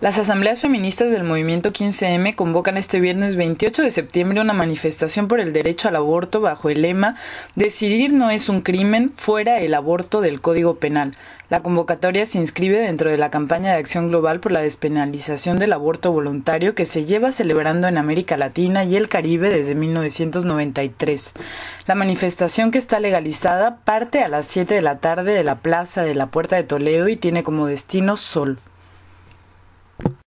Las asambleas feministas del movimiento 15M convocan este viernes 28 de septiembre una manifestación por el derecho al aborto bajo el lema "Decidir no es un crimen, fuera el aborto del Código Penal". La convocatoria se inscribe dentro de la campaña de acción global por la despenalización del aborto voluntario que se lleva celebrando en América Latina y el Caribe desde 1993. La manifestación, que está legalizada, parte a las 7 de la tarde de la Plaza de la Puerta de Toledo y tiene como destino Sol.